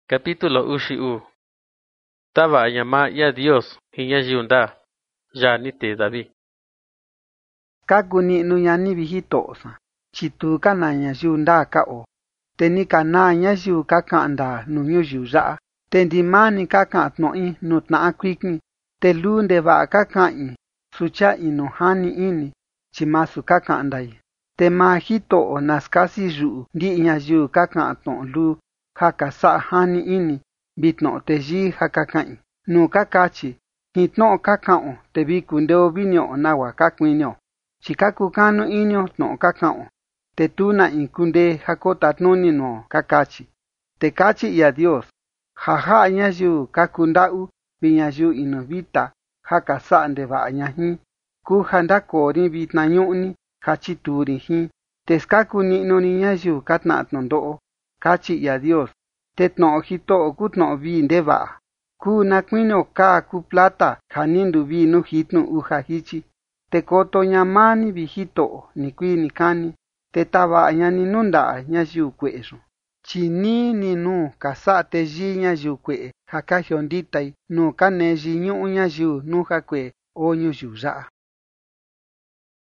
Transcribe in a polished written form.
Capítulo Ushiu. Tava llama ya Dios hinya yunda. Ya ni te David. Kakuni nuyani vijitosa. Chitu kananya yunda kao. Teni kananya yu kakanda nunyu yuza. Tendi mani kakatnoi nutna kwikni. Te lunde va kakai. Sucha inuhani ini. Chimasu kakandai. Te mahito naskasi yu ndi yu kakatno lu. Hakasa hani ini. Bitno te ji hakakai. Nu kakachi. Hitno kakao te vikundeo vinyo nawa kakwinyo. Chikaku kanu inyo no kakao. Te tuna inkunde hakota tnuni no kakachi. Te kachi ya Dios. Jaja ñayu kakundau viñayu inovita hakasa ndeva ñahi. Ku handakori vitnañuni hachituri hi. Te skaku ni'nuni ñayu katna tnondoo. Kachi ya Dios. Te tno hito kutno vi ndeva. Ku nakwinyo ka ku plata hanindu vi nu hitnu uja hichi. Te koto ñamani vijito ni kui ni kani. Te tava ñani nunda ñayu kue'eyo. Chini ni nu kasa te yi ñayu kue'e haka jionditai nu kane yi ñu'u ñayu nu jakue o ñuyu ya'a.